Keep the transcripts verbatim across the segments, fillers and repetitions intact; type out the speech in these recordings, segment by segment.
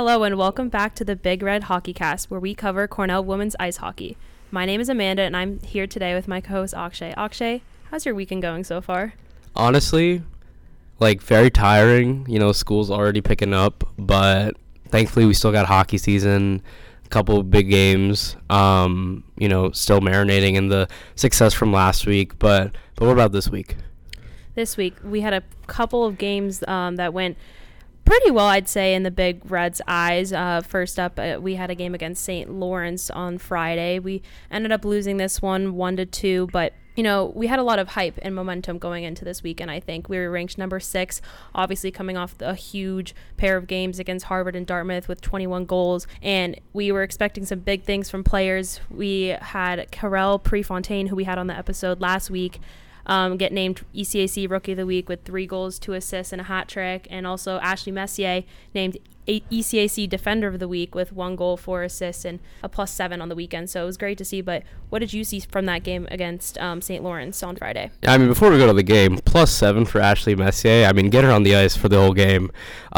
Hello and welcome back to the Big Red Hockey Cast, where we cover Cornell women's ice hockey. My name is Amanda and I'm here today with my co-host Akshay. Akshay, how's your weekend going so far? Honestly, like very tiring. You know, school's already picking up, but thankfully we still got hockey season, a couple of big games. Um, you know, still marinating in the success from last week. But but what about this week? This week we had a couple of games um, that went pretty well, I'd say, in the Big Red's eyes. Uh, first up, uh, we had a game against Saint Lawrence on Friday. We ended up losing this one one to two, but you know, we had a lot of hype and momentum going into this weekend. I think we were ranked number six, obviously coming off a huge pair of games against Harvard and Dartmouth with twenty-one goals, and we were expecting some big things from players. We had Karel Prefontaine, who we had on the episode last week, Um, get named E C A C Rookie of the Week with three goals, two assists, and a hat trick. And also Ashley Messier named a- E C A C Defender of the Week with one goal, four assists, and a plus seven on the weekend. So it was great to see. But what did you see from that game against um, Saint Lawrence on Friday? I mean, before we go to the game, plus seven for Ashley Messier. I mean, get her on the ice for the whole game.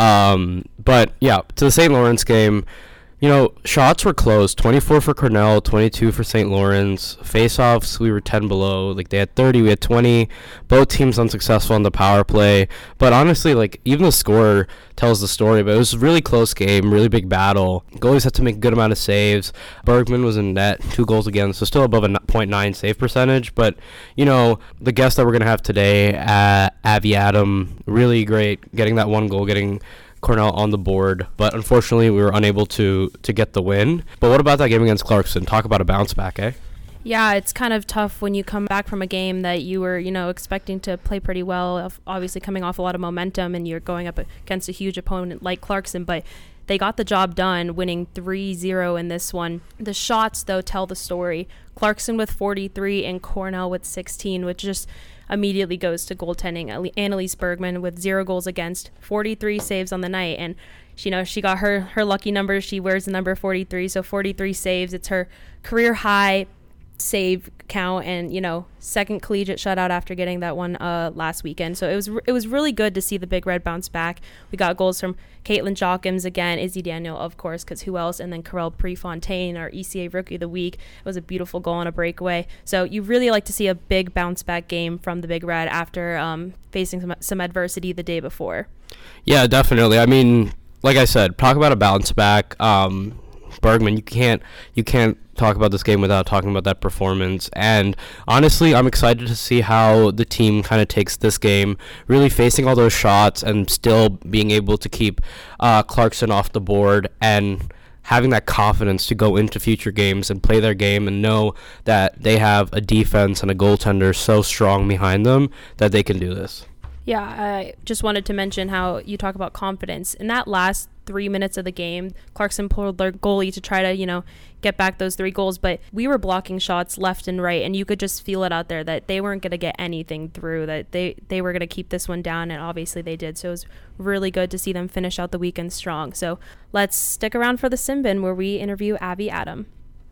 Um, but, yeah, to the Saint Lawrence game, you know, shots were close. twenty-four for Cornell, twenty-two for Saint Lawrence. Face-offs, we were ten below. Like, they had thirty, we had twenty. Both teams unsuccessful on the power play. But honestly, like, even the score tells the story. But it was a really close game, really big battle. Goalies had to make a good amount of saves. Bergman was in net, two goals again, so still above a point nine save percentage. But, you know, the guest that we're going to have today, uh, Avi Adam, really great, getting that one goal, getting Cornell on the board, but unfortunately we were unable to to get the win. But what about that game against Clarkson? Talk about a bounce back, eh? Yeah, it's kind of tough when you come back from a game that you were, you know, expecting to play pretty well, obviously coming off a lot of momentum, and you're going up against a huge opponent like Clarkson, but they got the job done, winning three zero in this one. The shots, though, tell the story. Clarkson with forty-three and Cornell with sixteen, which just immediately goes to goaltending. Annalise Bergman with zero goals against, forty-three saves on the night, and you know, she got her her lucky number. She wears the number forty-three, so forty-three saves. It's her career high save count, and you know, second collegiate shutout after getting that one uh last weekend. So it was it was really good to see the Big Red bounce back. We got goals from Caitlin Jochims again, Izzy Daniel, of course, because who else, and then Karel Prefontaine, our E C A Rookie of the Week. It was a beautiful goal on a breakaway. So you really like to see a big bounce back game from the Big Red after um facing some, some adversity the day before. Yeah, definitely. I mean, like I said, talk about a bounce back. um Bergman, you can't you can't talk about this game without talking about that performance. And honestly, I'm excited to see how the team kind of takes this game, really facing all those shots and still being able to keep uh, Clarkson off the board and having that confidence to go into future games and play their game and know that they have a defense and a goaltender so strong behind them that they can do this. Yeah, I just wanted to mention how you talk about confidence. In that last three minutes of the game, Clarkson pulled their goalie to try to, you know, get back those three goals, but we were blocking shots left and right, and you could just feel it out there that they weren't going to get anything through, that they, they were going to keep this one down, and obviously they did. So it was really good to see them finish out the weekend strong. So let's stick around for the Simbin, where we interview Avi Adam.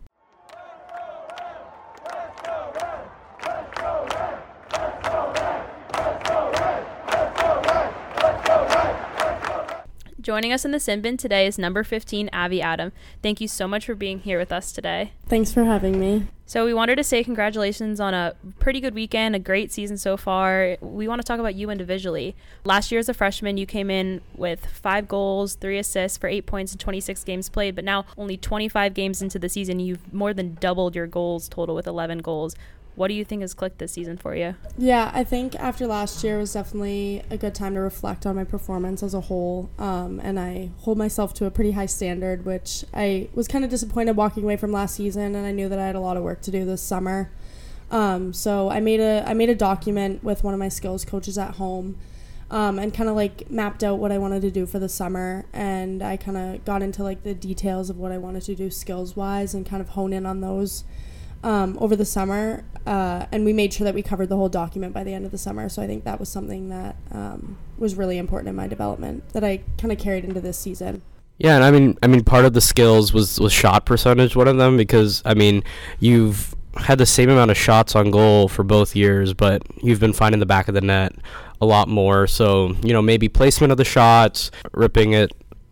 Joining us in the Simbin today is number fifteen, Avi Adam. Thank you so much for being here with us today. Thanks for having me. So we wanted to say congratulations on a pretty good weekend, a great season so far. We want to talk about you individually. Last year as a freshman, you came in with five goals, three assists for eight points in twenty-six games played, but now only twenty-five games into the season, you've more than doubled your goals total with eleven goals. What do you think has clicked this season for you? Yeah, I think after last year was definitely a good time to reflect on my performance as a whole, um, and I hold myself to a pretty high standard, which I was kind of disappointed walking away from last season, and I knew that I had a lot of work to do this summer. Um, so I made a I made a document with one of my skills coaches at home, um, and kind of like mapped out what I wanted to do for the summer, and I kind of got into like the details of what I wanted to do skills wise and kind of hone in on those um, over the summer, uh, and we made sure that we covered the whole document by the end of the summer. So I think that was something that um, was really important in my development that I kind of carried into this season. Yeah, and I mean, I mean, part of the skills was was shot percentage, one of them, because I mean, you've had the same amount of shots on goal for both years, but you've been finding the back of the net a lot more. So, you know, maybe placement of the shots, ripping it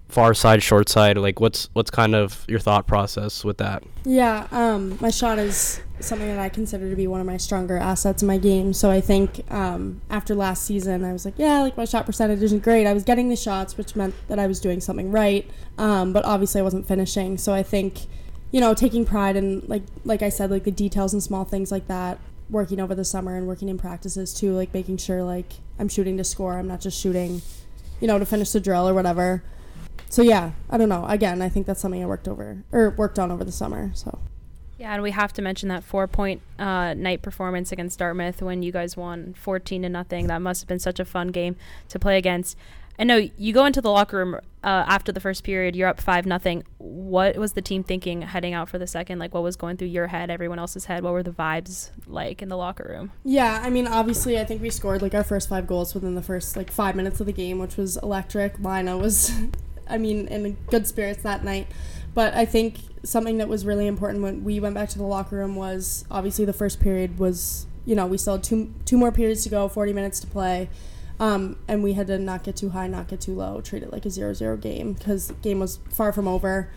far side, short side? Like, what's what's kind of your thought process with that? Yeah, um, my shot is something that I consider to be one of my stronger assets in my game. So I think um, after last season, I was like, yeah, like my shot percentage isn't great. I was getting the shots, which meant that I was doing something right, um, but obviously I wasn't finishing. So I think, you know, taking pride in, like like I said, like the details and small things like that, working over the summer and working in practices too, like making sure like I'm shooting to score. I'm not just shooting, you know, to finish the drill or whatever. So yeah, I don't know. Again, I think that's something I worked over or worked on over the summer. So yeah, and we have to mention that four-point uh, night performance against Dartmouth when you guys won fourteen to nothing. That must have been such a fun game to play against. I know you go into the locker room uh, after the first period. You're up five nothing. What was the team thinking heading out for the second? Like, what was going through your head, everyone else's head? What were the vibes like in the locker room? Yeah, I mean, obviously, I think we scored like our first five goals within the first like five minutes of the game, which was electric. Lina was, I mean, in good spirits that night. But I think something that was really important when we went back to the locker room was obviously the first period was, you know, we still had two two more periods to go, forty minutes to play. Um, and we had to not get too high, not get too low, treat it like a zero zero game because the game was far from over.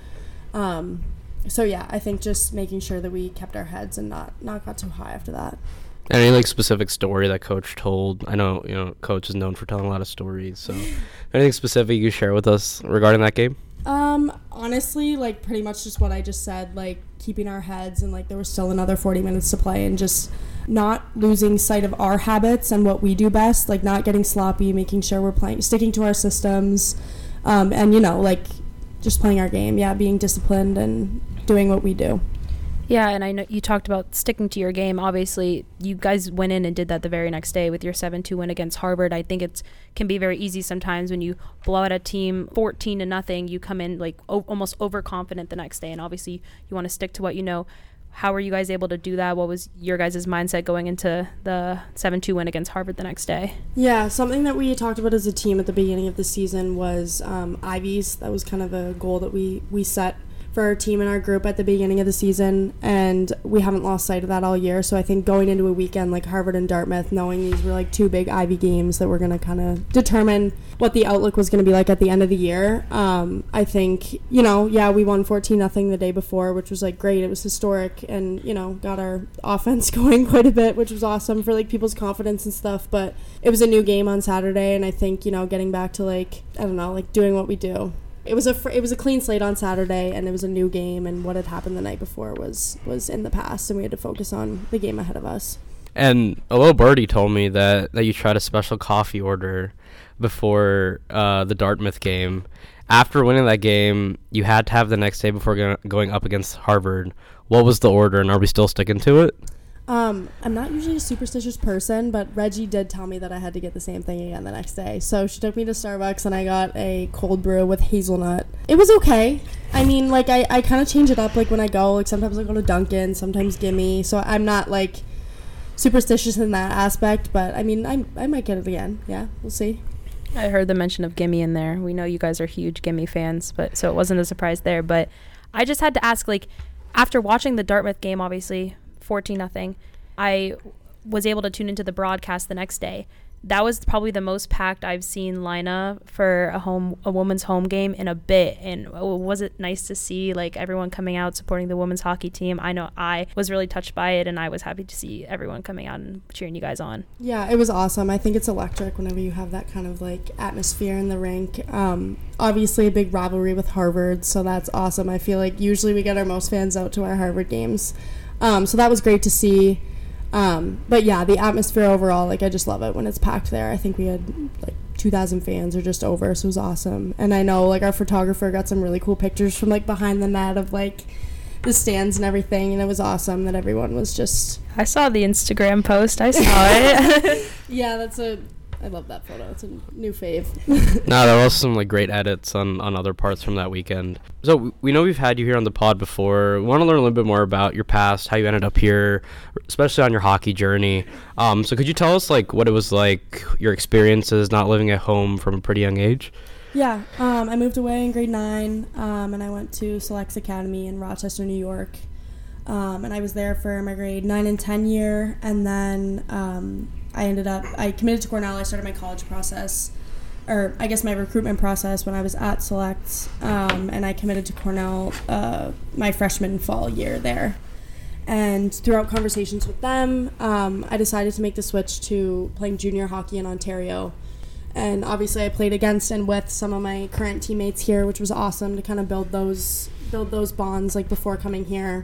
Um, so, yeah, I think just making sure that we kept our heads and not, not got too high after that. Any, like, specific story that Coach told? I know, you know, Coach is known for telling a lot of stories. So anything specific you can share with us regarding that game? Um, honestly, like, pretty much just what I just said, like, keeping our heads and, like, there was still another forty minutes to play and just not losing sight of our habits and what we do best, like not getting sloppy, making sure we're playing, sticking to our systems, um, and, you know, like, just playing our game, yeah, being disciplined and doing what we do. Yeah, and I know you talked about sticking to your game. Obviously, you guys went in and did that the very next day with your seven two win against Harvard. I think it can be very easy sometimes when you blow out a team fourteen to nothing, you come in like o- almost overconfident the next day, and obviously you want to stick to what you know. How were you guys able to do that? What was your guys' mindset going into the seven two win against Harvard the next day? Yeah, something that we talked about as a team at the beginning of the season was um, Ivies. That was kind of a goal that we, we set for our team and our group at the beginning of the season, and we haven't lost sight of that all year. So I think going into a weekend like Harvard and Dartmouth, knowing these were like two big Ivy games that were going to kind of determine what the outlook was going to be like at the end of the year, um, I think, you know, yeah, we won fourteen nothing the day before, which was like great. It was historic and, you know, got our offense going quite a bit, which was awesome for like people's confidence and stuff. But it was a new game on Saturday, and I think, you know, getting back to like, I don't know, like doing what we do. It was a fr- it was a clean slate on Saturday, and it was a new game, and what had happened the night before was was in the past, and we had to focus on the game ahead of us. And a little birdie told me that, that you tried a special coffee order before uh, the Dartmouth game. After winning that game, you had to have the next day before go- going up against Harvard. What was the order, and are we still sticking to it? Um, I'm not usually a superstitious person, but Reggie did tell me that I had to get the same thing again the next day. So she took me to Starbucks, and I got a cold brew with hazelnut. It was okay. I mean, like, I, I kind of change it up, like, when I go. Like, sometimes I go to Dunkin', sometimes Gimme. So I'm not, like, superstitious in that aspect, but, I mean, I, I might get it again. Yeah, we'll see. I heard the mention of Gimme in there. We know you guys are huge Gimme fans, but so it wasn't a surprise there. But I just had to ask, like, after watching the Dartmouth game, obviously, fourteen nothing, I was able to tune into the broadcast the next day. That was probably the most packed I've seen Lina for a home a women's home game in a bit. And was it nice to see like everyone coming out supporting the women's hockey team? I know I was really touched by it, and I was happy to see everyone coming out and cheering you guys on. Yeah, it was awesome. I think it's electric whenever you have that kind of like atmosphere in the rink. Um, obviously a big rivalry with Harvard, so that's awesome. I feel like usually we get our most fans out to our Harvard games. Um, so that was great to see. Um, but yeah, the atmosphere overall, like I just love it when it's packed there. I think we had like two thousand fans or just over, so it was awesome. And I know like our photographer got some really cool pictures from like behind the net of like the stands and everything, and it was awesome that everyone was just... I saw the Instagram post. I saw it. Yeah, that's a... I love that photo. It's a new fave. No, there was some like great edits on, on other parts from that weekend. So w- we know we've had you here on the pod before. We want to learn a little bit more about your past, how you ended up here, especially on your hockey journey. Um, so could you tell us like what it was like, your experiences not living at home from a pretty young age? Yeah, um, I moved away in grade nine, um, and I went to Selects Academy in Rochester, New York. Um, and I was there for my grade nine and ten year, and then um, I ended up, I committed to Cornell. I started my college process or I guess my recruitment process when I was at Select, um, and I committed to Cornell uh, my freshman fall year there. And throughout conversations with them, um, I decided to make the switch to playing junior hockey in Ontario. And obviously I played against and with some of my current teammates here, which was awesome to kind of build those build those bonds like before coming here.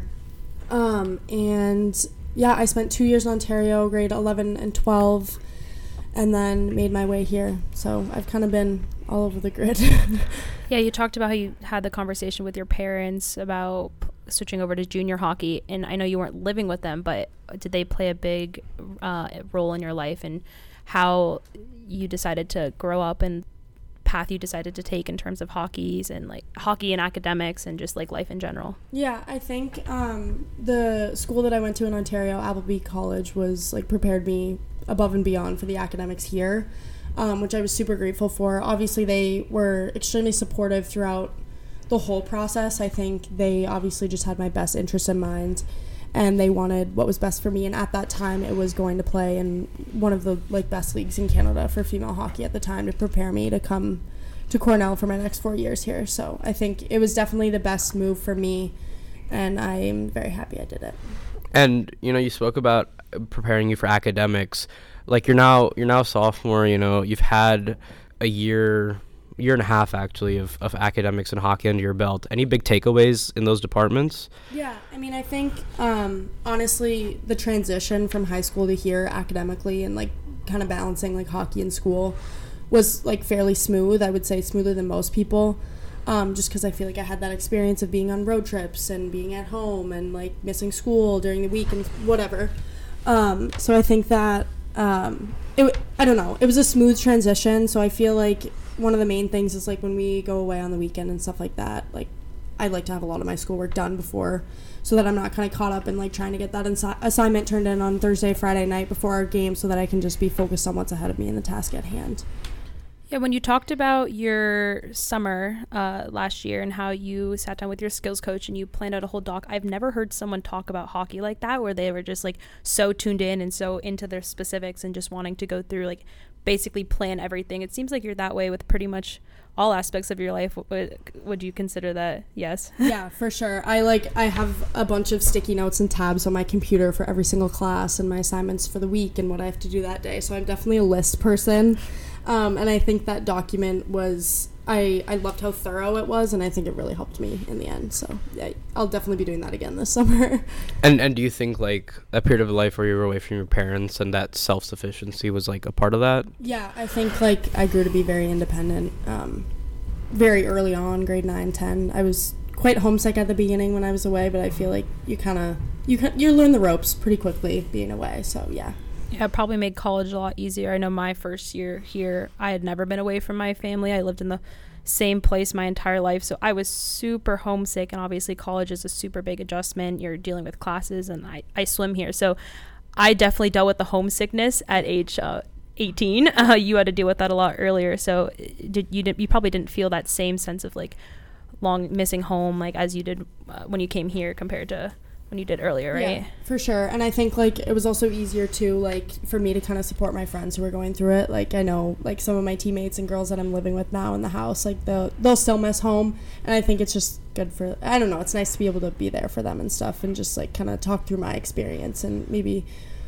Um, and yeah, I spent two years in Ontario, grade eleven and twelve, and then made my way here. So I've kind of been all over the grid. Yeah, you talked about how you had the conversation with your parents about switching over to junior hockey, and I know you weren't living with them, but did they play a big uh, role in your life and how you decided to grow up and path you decided to take in terms of hockeys and like hockey and academics and just like life in general? Yeah, I think um, the school that I went to in Ontario, Appleby College, was like prepared me above and beyond for the academics here, um, which I was super grateful for. Obviously, they were extremely supportive throughout the whole process. I think they obviously just had my best interest in mind, and they wanted what was best for me. And at that time, it was going to play in one of the like best leagues in Canada for female hockey at the time to prepare me to come to Cornell for my next four years here. So I think it was definitely the best move for me, and I'm very happy I did it. And you know, you spoke about preparing you for academics. Like you're now you're now a sophomore. You know, you've had a year. year and a half actually of, of academics and hockey under your belt. Any big takeaways in those departments? Yeah, I mean, I think um, honestly the transition from high school to here academically and like kind of balancing like hockey and school was like fairly smooth. I would say smoother than most people, um, just because I feel like I had that experience of being on road trips and being at home and like missing school during the week and whatever. Um, so I think that um, it, I don't know, it was a smooth transition. So I feel like one of the main things is like when we go away on the weekend and stuff like that, like I'd like to have a lot of my schoolwork done before, so that I'm not kind of caught up in like trying to get that insi- assignment turned in on Thursday, Friday night before our game, so that I can just be focused on what's ahead of me in the task at hand. Yeah, when you talked about your summer uh, last year and how you sat down with your skills coach and you planned out a whole doc, I've never heard someone talk about hockey like that, where they were just like so tuned in and so into their specifics and just wanting to go through like basically plan everything. It seems like you're that way with pretty much all aspects of your life. Would, would you consider that? Yes. Yeah, for sure. I like I have a bunch of sticky notes and tabs on my computer for every single class and my assignments for the week and what I have to do that day. So I'm definitely a list person. Um, and I think that document was, I, I loved how thorough it was, and I think it really helped me in the end. So yeah, I'll definitely be doing that again this summer. And and do you think like that period of life where you were away from your parents and that self-sufficiency was like a part of that? Yeah, I think like I grew to be very independent um, very early on, grade nine, ten. I was quite homesick at the beginning when I was away, but I feel like you kind of, you, you learn the ropes pretty quickly being away, so yeah. Yeah, it probably made college a lot easier. I know my first year here, I had never been away from my family. I lived in the same place my entire life, so I was super homesick, and obviously college is a super big adjustment. You're dealing with classes, and I, I swim here, so I definitely dealt with the homesickness at age uh, eighteen. Uh, you had to deal with that a lot earlier, so did you did, you probably didn't feel that same sense of like long missing home like as you did uh, when you came here compared to when you did earlier, right? Yeah, for sure. And I think like it was also easier too, like for me to kind of support my friends who were going through it. Like I know like some of my teammates and girls that I'm living with now in the house, like they'll they'll still miss home, and I think it's just good for, I don't know, it's nice to be able to be there for them and stuff, and just like kind of talk through my experience and maybe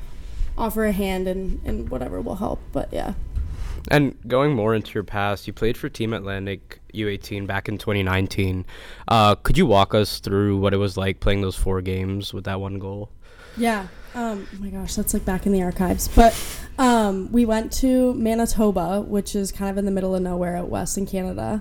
offer a hand and and whatever will help. But yeah. And going more into your past, you played for Team Atlantic U eighteen back in twenty nineteen. Uh, could you walk us through what it was like playing those four games with that one goal? Yeah. Um, oh my gosh, that's like back in the archives. But um, we went to Manitoba, which is kind of in the middle of nowhere out west in Canada.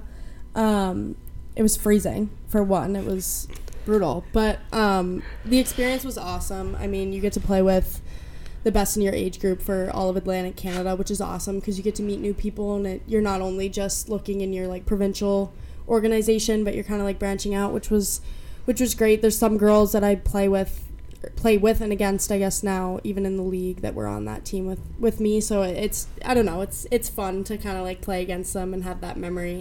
Um, it was freezing, for one. It was brutal. But um, the experience was awesome. I mean, you get to play with the best in your age group for all of Atlantic Canada, which is awesome because you get to meet new people, and it, you're not only just looking in your like provincial organization, but you're kind of like branching out, which was which was great. There's some girls that I play with play with and against, I guess now, even in the league, that were on that team with with me, so it's, I don't know, it's it's fun to kind of like play against them and have that memory.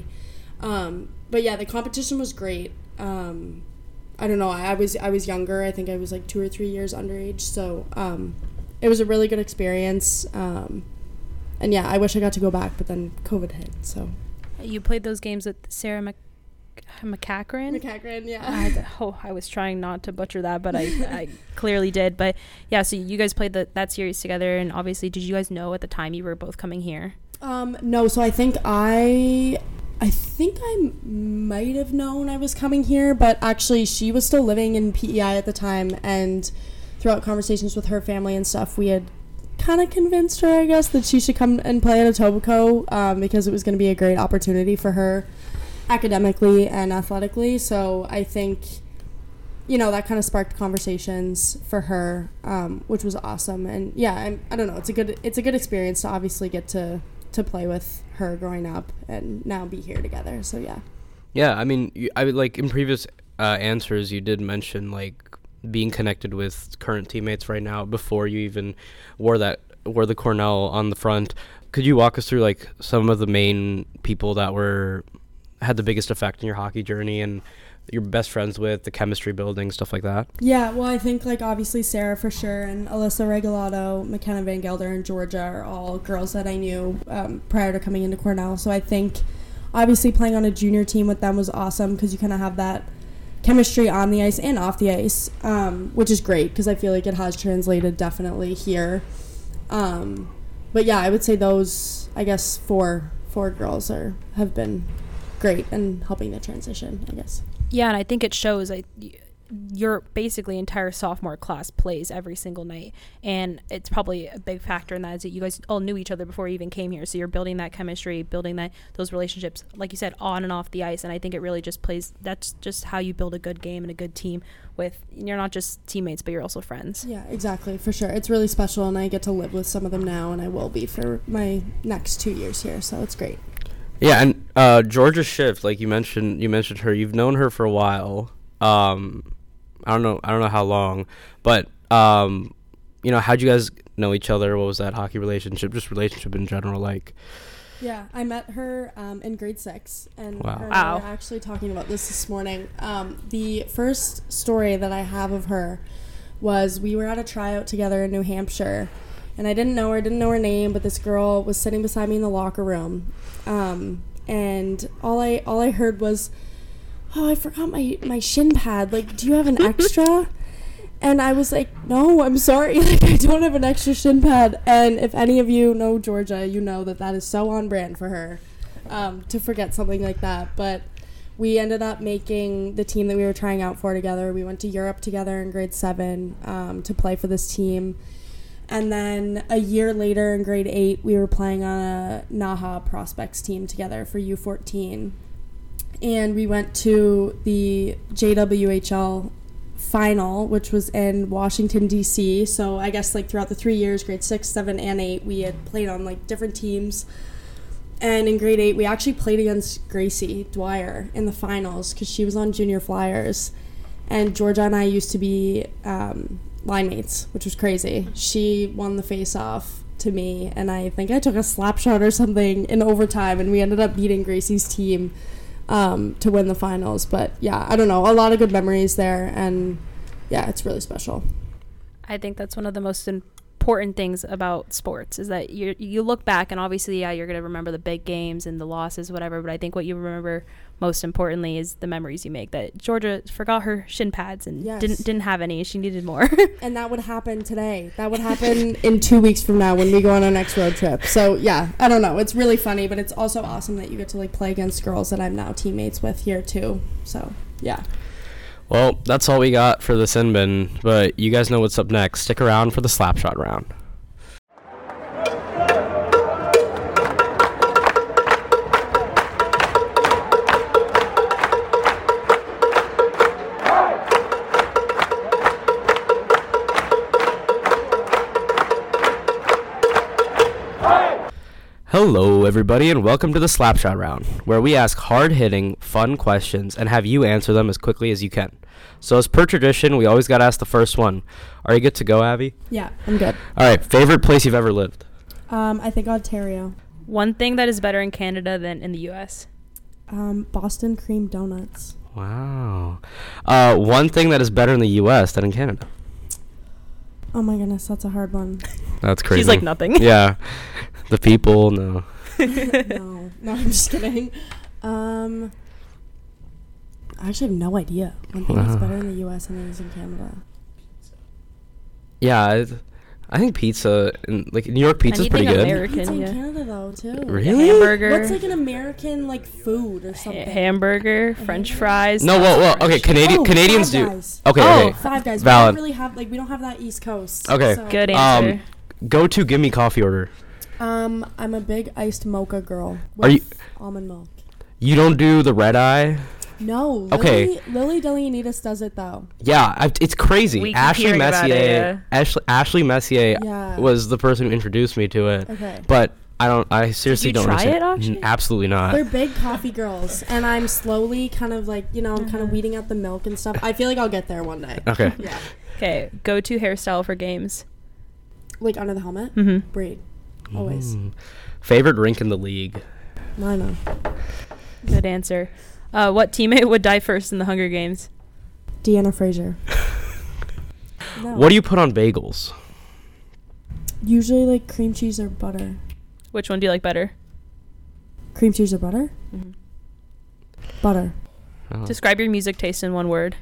Um, but yeah, the competition was great. um, I don't know, I, I was I was younger. I think I was like two or three years underage, so um, it was a really good experience. Um, and yeah, I wish I got to go back, but then COVID hit. So You played those games with Sarah Mc- McCachran? McCachran, yeah. I, oh, I was trying not to butcher that, but I, I clearly did. But yeah, so you guys played the, that series together, and obviously, did you guys know at the time you were both coming here? Um, no, so I think I, I think I might have known I was coming here, but actually she was still living in P E I at the time, and throughout conversations with her family and stuff, we had kind of convinced her, I guess, that she should come and play at Etobicoke, um, because it was going to be a great opportunity for her academically and athletically. So I think, you know, that kind of sparked conversations for her, um, which was awesome. And yeah, I, I don't know, it's a good it's a good experience to obviously get to to play with her growing up and now be here together. So yeah. Yeah, I mean, you, I would like in previous uh, answers you did mention like being connected with current teammates right now before you even wore that wore the Cornell on the front. Could you walk us through like some of the main people that were had the biggest effect in your hockey journey and you're best friends with, the chemistry building, stuff like that? Yeah, well, I think, like, obviously Sarah for sure, and Alyssa Regalado, McKenna Van Gelder, and Georgia are all girls that I knew um, prior to coming into Cornell. So I think, obviously, playing on a junior team with them was awesome because you kind of have that chemistry on the ice and off the ice, um, which is great because I feel like it has translated definitely here. Um, but, yeah, I would say those, I guess, four four girls are have been great in helping the transition, I guess. Yeah, and I think it shows. I, your basically entire sophomore class plays every single night, and it's probably a big factor in that is that you guys all knew each other before you even came here, so you're building that chemistry, building that those relationships, like you said, on and off the ice. And I think it really just plays, that's just how you build a good game and a good team with, you're not just teammates, but you're also friends. Yeah, exactly, for sure. It's really special, and I get to live with some of them now, and I will be for my next two years here, so it's great. Yeah, and uh, Georgia Schiff, like you mentioned, you mentioned her. You've known her for a while. Um, I don't know, I don't know how long, but um, you know, how'd you guys know each other? What was that hockey relationship, just relationship in general, like? Yeah, I met her um, in grade six, and wow. her and wow. I were actually talking about this this morning. Um, the first story that I have of her was we were at a tryout together in New Hampshire. And I didn't know her, didn't know her name, but this girl was sitting beside me in the locker room. Um, and all I all I heard was, oh, I forgot my, my shin pad. Like, do you have an extra? And I was like, no, I'm sorry. Like, I don't have an extra shin pad. And if any of you know Georgia, you know that that is so on brand for her um, to forget something like that. But we ended up making the team that we were trying out for together. We went to Europe together in grade seven um, to play for this team. And then a year later in grade eight, we were playing on a Naha Prospects team together for U fourteen. And we went to the J W H L final, which was in Washington, D C. So I guess like throughout the three years, grade six, seven, and eight, we had played on like different teams. And in grade eight, we actually played against Gracie Dwyer in the finals because she was on Junior Flyers. And Georgia and I used to be um, line mates, which was crazy. She won the face-off to me, and I think I took a slap shot or something in overtime, and we ended up beating Gracie's team um, to win the finals. But yeah, I don't know, a lot of good memories there, and yeah, it's really special. I think that's one of the most important things about sports is that you you look back, and obviously, yeah, you're going to remember the big games and the losses, whatever, but I think what you remember most importantly is the memories you make, that Georgia forgot her shin pads and yes. didn't didn't have any. She needed more. And that would happen today. That would happen in two weeks from now when we go on our next road trip. So yeah, I don't know. It's really funny, but it's also awesome that you get to like play against girls that I'm now teammates with here too. So yeah. Well, that's all we got for the Sin Bin, but you guys know what's up next. Stick around for the Slapshot round. Hello, everybody, and welcome to the Slapshot round, where we ask hard-hitting, fun questions and have you answer them as quickly as you can. So as per tradition, we always got to ask the first one. Are you good to go, Abby? Yeah, I'm good. All right, favorite place you've ever lived? Um, I think Ontario. One thing that is better in Canada than in the U S Um, Boston cream donuts. Wow. Uh, one thing that is better in the U S than in Canada? Oh my goodness, that's a hard one. That's crazy. She's like nothing. Yeah. The people, no. no, no, I'm just kidding. Um, I actually have no idea. One thing that's Wow. better in the U S than it is in Canada. Yeah, I, I think pizza, in, like New York pizza's Anything pretty good. American, Pizza in yeah. Canada though too. Really? Hamburger. What's like an American like food or Ha- something? hamburger, French fries. No, well, well, okay, Canadian Oh, Canadians Five do. Guys. Okay, Oh, okay. Five Guys. Valid. We don't really have like we don't have that East Coast. Okay. so- Good Um, answer. Go to give me coffee order. Um, I'm a big iced mocha girl. Are you- with almond milk? You don't do the red eye? No. Okay. Lily, Lily Delianitas does it though. Yeah, I, it's crazy. We keep Ashley hearing about it, Messier. Ashley, Ashley Messier Yeah. was the person who introduced me to it. Okay. But I don't. I seriously you don't try understand. it, Akshay? N- Absolutely not. They're big coffee girls, and I'm slowly kind of like you know I'm kind of weeding out the milk and stuff. I feel like I'll get there one day. Okay. Yeah. Okay, go-to hairstyle for games. Like under the helmet, Mm-hmm. braid, always. Mm. Favorite rink in the league? Lima. Good answer. Uh, what teammate would die first in the Hunger Games? Deanna Fraser. No. What do you put on bagels? Usually like cream cheese or butter. Which one do you like better? Cream cheese or butter? Mhm. Butter. Oh. Describe your music taste in one word.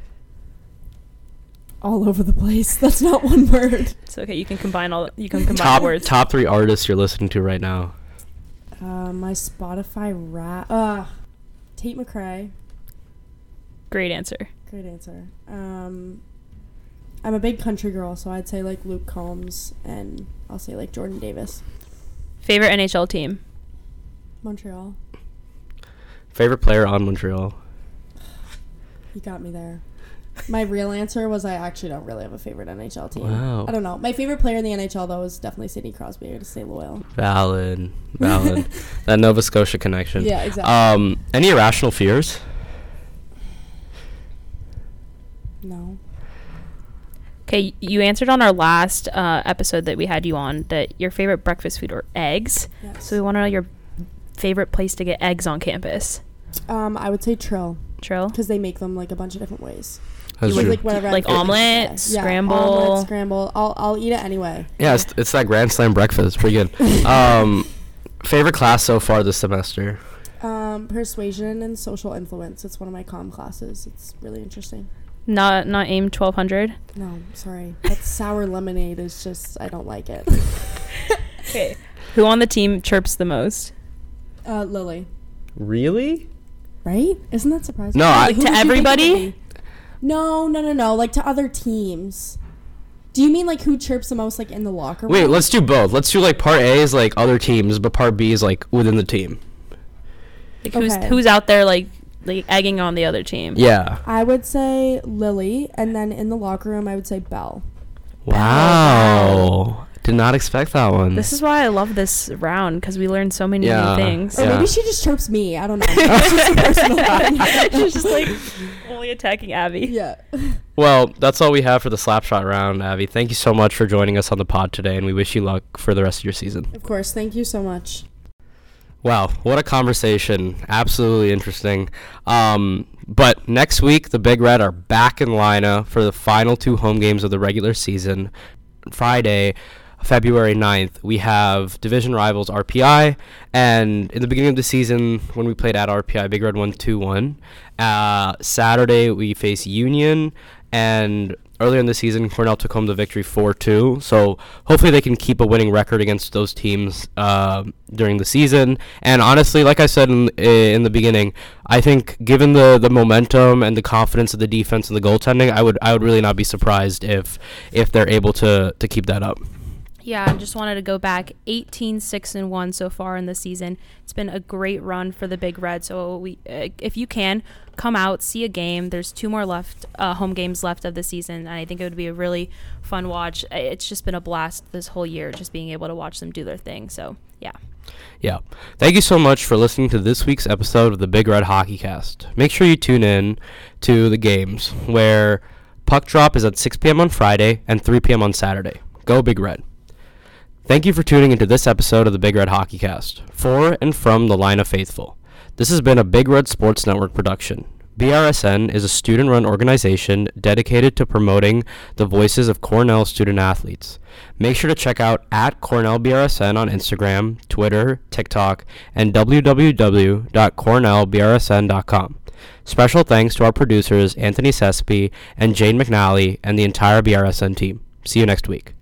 All over the place. That's not one word. It's okay. You can combine all. You can combine top words. top three artists you're listening to right now. Uh, my Spotify rap. Uh, Tate McRae. Great answer. Great answer. Um, I'm a big country girl, so I'd say like Luke Combs, and I'll say like Jordan Davis. Favorite N H L team. Montreal. Favorite player on Montreal? You got me there. My real answer was I actually don't really have a favorite N H L team. Wow. I don't know. My favorite player in the N H L though is definitely Sidney Crosby. I gotta stay loyal. Valid. Valid. That Nova Scotia connection. Yeah, exactly. Um, any irrational fears? No. Okay, you answered on our last uh, episode that we had you on that your favorite breakfast food are eggs. Yes. So we want to know your favorite place to get eggs on campus. Um, I would say Trill Trill. because they make them like a bunch of different ways. That's With, true. like whatever. Like I'm omelet, yeah, scramble. omelet, scramble. I'll I'll eat it anyway. Yeah, it's, it's that Grand Slam breakfast. Pretty good. Um, favorite class so far this semester? Um, persuasion and social influence. It's one of my comm classes. It's really interesting. Not not aim twelve hundred. No, sorry. That sour lemonade is just I don't like it. Okay. Who on the team chirps the most? Uh, Lily. Really? Right? Isn't that surprising? No, I- Like, who To would you think it would everybody? be? No, no, no, no. Like to other teams. Do you mean like who chirps the most, like in the locker room? Wait, let's do both. Let's do like part A is like other teams, but part B is like within the team. Like who's Okay. who's out there like like egging on the other team? Yeah. I would say Lily, and then in the locker room, I would say Belle. Wow. Did not expect that one. This is why I love this round because we learned so many Yeah. new things. Or Yeah. maybe she just chirps me. I don't know. It's just a personal thing. She's just like only attacking Abby. Yeah. Well, that's all we have for the Slapshot round, Abby. Thank you so much for joining us on the pod today, and we wish you luck for the rest of your season. Of course. Thank you so much. Wow, what a conversation. Absolutely interesting. Um, but next week, the Big Red are back in Lina for the final two home games of the regular season. Friday, February ninth, we have division rivals R P I, and in the beginning of the season, when we played at R P I, Big Red won two one. Uh, Saturday, we face Union, and earlier in the season, Cornell took home the victory four two. So hopefully they can keep a winning record against those teams uh, during the season. And honestly, like I said in, in the beginning, I think given the, the momentum and the confidence of the defense and the goaltending, I would I would really not be surprised if if they're able to to keep that up. Yeah, I just wanted to go back eighteen six and one so far in the season. It's been a great run for the Big Red. So we uh, if you can come out, see a game. There's two more left uh, home games left of the season, and I think it would be a really fun watch. It's just been a blast this whole year just being able to watch them do their thing. So, yeah. Yeah. Thank you so much for listening to this week's episode of the Big Red Hockey Cast. Make sure you tune in to the games where puck drop is at six p.m. on Friday and three p.m. on Saturday. Go Big Red. Thank you for tuning into this episode of the Big Red Hockey Cast, for and from the Lina faithful. This has been a Big Red Sports Network production. B R S N is a student-run organization dedicated to promoting the voices of Cornell student athletes. Make sure to check out at Cornell B R S N on Instagram, Twitter, TikTok, and w w w dot cornell b r s n dot com. Special thanks to our producers Anthony Sespi and Jane McNally and the entire B R S N team. See you next week.